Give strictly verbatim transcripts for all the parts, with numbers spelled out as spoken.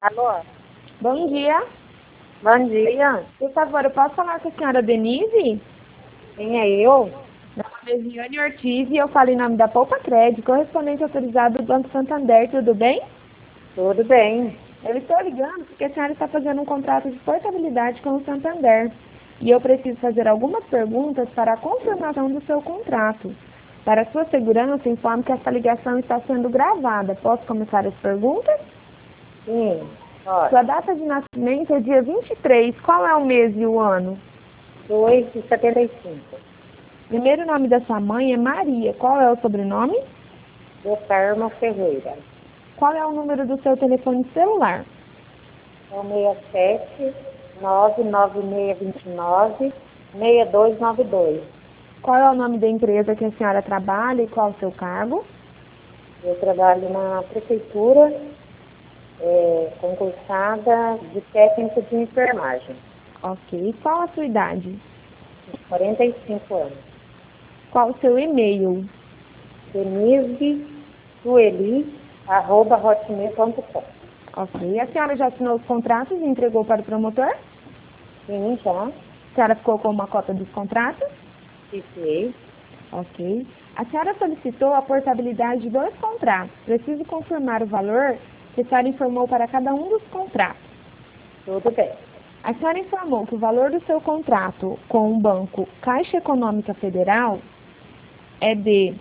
Alô? Bom dia. Bom dia. Por favor, eu posso falar com a senhora Denise? Quem é eu? Meu nome é Viane Ortiz e eu falo em nome da Poupa Crédito, correspondente autorizado do Banco Santander, tudo bem? Tudo bem. Eu estou ligando porque a senhora está fazendo um contrato de portabilidade com o Santander. E eu preciso fazer algumas perguntas para a confirmação do seu contrato. Para sua segurança, informo que essa ligação está sendo gravada. Posso começar as perguntas? Sim, pode. Sua data de nascimento é dia vinte e três. Qual é o mês e o ano? dois de setenta e cinco. Primeiro nome da sua mãe é Maria. Qual é o sobrenome? Do Carmo Ferreira. Qual é o número do seu telefone celular? É o seis sete nove nove seis dois nove seis dois nove dois. Qual é o nome da empresa que a senhora trabalha e qual o seu cargo? Eu trabalho na prefeitura, é, concursada de técnica de enfermagem. Ok. E qual a sua idade? quarenta e cinco anos. Qual o seu e-mail? Denise Sueli, arroba hotmail ponto com. Ok. A senhora já assinou os contratos e entregou para o promotor? Sim, já. A senhora ficou com uma cópia dos contratos? Fiquei. Ok. A senhora solicitou a portabilidade de dois contratos. Preciso confirmar o valor que a senhora informou para cada um dos contratos. Tudo bem. A senhora informou que o valor do seu contrato com o banco Caixa Econômica Federal é de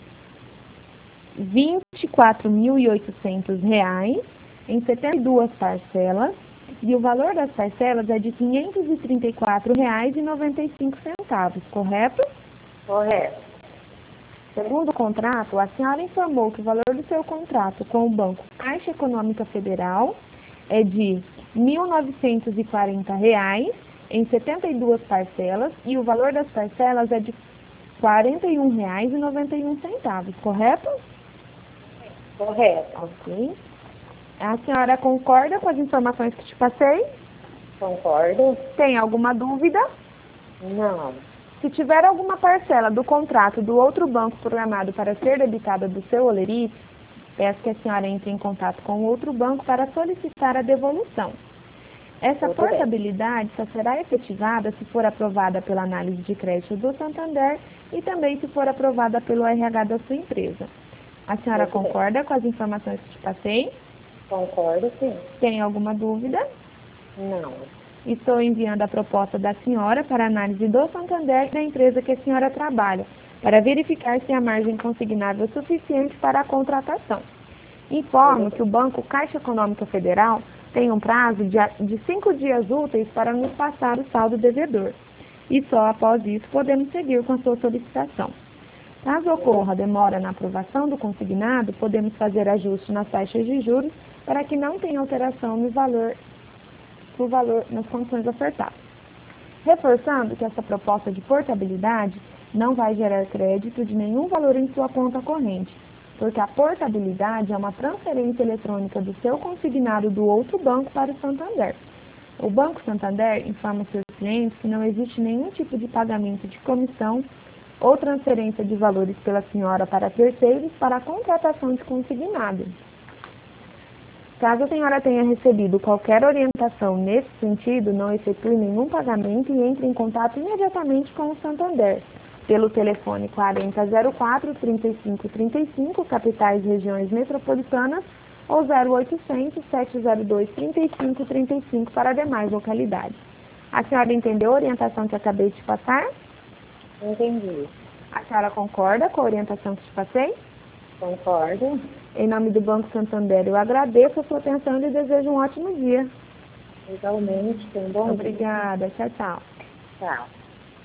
vinte e quatro mil e oitocentos reais em setenta e duas parcelas e o valor das parcelas é de quinhentos e trinta e quatro reais e noventa e cinco centavos, correto? Correto. Segundo o contrato, a senhora informou que o valor do seu contrato com o banco Caixa Econômica Federal é de mil novecentos e quarenta reais em setenta e duas parcelas e o valor das parcelas é de quarenta e um reais e noventa e um centavos, correto? Correto. Ok. A senhora concorda com as informações que te passei? Concordo? Tem alguma dúvida? Não. Se tiver alguma parcela do contrato do outro banco programado para ser debitada do seu Olerite, peço que a senhora entre em contato com o outro banco para solicitar a devolução. Essa Tudo bem. portabilidade só será efetivada se for aprovada pela análise de crédito do Santander e também se for aprovada pelo R H da sua empresa. A senhora Tudo bem. concorda com as informações que te passei? Concordo, sim. Tem alguma dúvida? Não. Estou enviando a proposta da senhora para análise do Santander da empresa que a senhora trabalha, para verificar se a margem consignável é suficiente para a contratação. Informo que o Banco Caixa Econômica Federal tem um prazo de, de cinco dias úteis para nos passar o saldo devedor. E só após isso podemos seguir com a sua solicitação. Caso ocorra demora na aprovação do consignado, podemos fazer ajuste nas taxas de juros para que não tenha alteração no valor por valor nas condições ofertadas. Reforçando que essa proposta de portabilidade não vai gerar crédito de nenhum valor em sua conta corrente, porque a portabilidade é uma transferência eletrônica do seu consignado do outro banco para o Santander. O Banco Santander informa seus clientes que não existe nenhum tipo de pagamento de comissão ou transferência de valores pela senhora para terceiros para a contratação de consignado. Caso a senhora tenha recebido qualquer orientação nesse sentido, não efetue nenhum pagamento e entre em contato imediatamente com o Santander, pelo telefone quarenta zero quatro, trinta e cinco trinta e cinco, capitais e regiões metropolitanas, ou zero oitocentos, sete zero dois, trinta e cinco trinta e cinco para demais localidades. A senhora entendeu a orientação que acabei de passar? Entendi. A senhora concorda com a orientação que te passei? Concordo. Em nome do Banco Santander, eu agradeço a sua atenção e lhe desejo um ótimo dia. Igualmente, tem um bom dia. Obrigada. Tchau, tchau. Tchau.